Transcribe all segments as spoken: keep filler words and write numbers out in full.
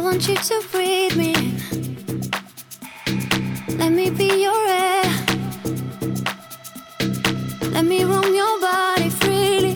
want you to breathe me. Let me be your air. Let me roam your body freely.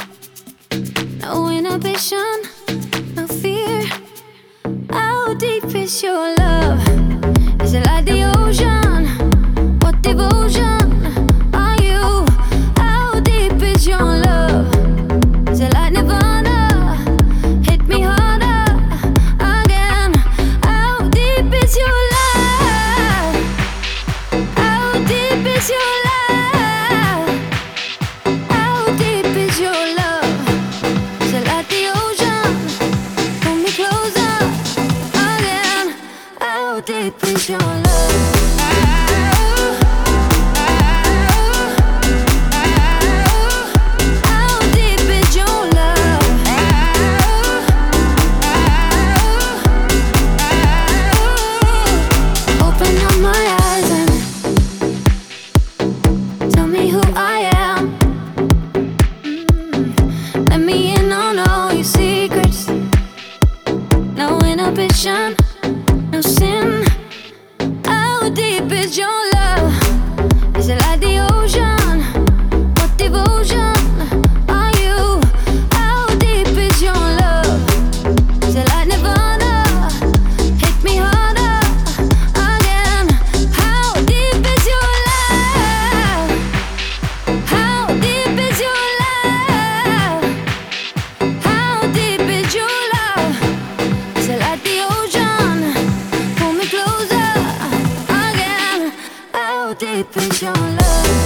No inhibition, no fear. How deep is your love? Is it like the ocean? What devotion are you? How deep is your love? Is it like Nirvana? Hit me harder again. How deep is your love? How deep is your love? How deep is your love? Is it like the ocean? Pull me closer again. How deep is your love? No sin. How deep is your love? Is it like the ocean? What devotion are you? How deep is your love? Is it like Nirvana? Hit me harder again. How deep is your love? How deep is your love? How deep is your love? Is it like the ocean? Pull me closer again. How deep is your love?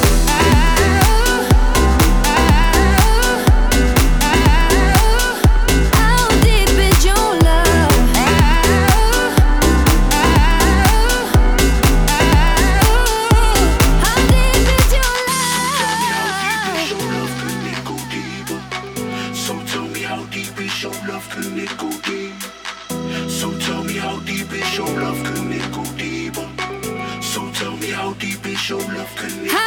How deep is your love? How deep is your love? So tell me how deep is your love, can it go deep? So tell me how deep is your love, can it go deeper? So tell me how deep is your love, can it go deeper?